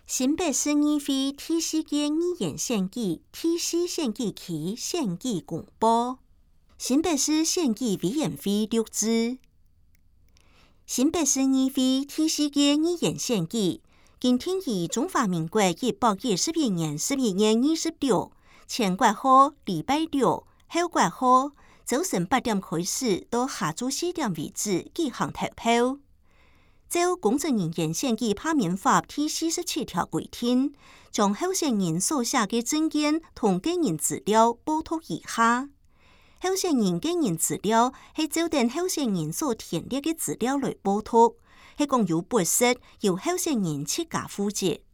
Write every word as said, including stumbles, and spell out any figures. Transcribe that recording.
新北市议会第四届议员选举第四选举区选举公布。新北市选举委员会录制。新北市议会第四届议员选举，今天于中华民国一百一十一年十一月二十六，前国号礼拜六，后国号早晨八點開始到下晝四點為止舉行投票。照公職人員選舉罷免法第四十七條規定，將候選人所寫嘅政見同個人資料報讀以下。候選人個人資料係照定候選人所填列嘅資料來報讀，係共有本質由候選人自家負責。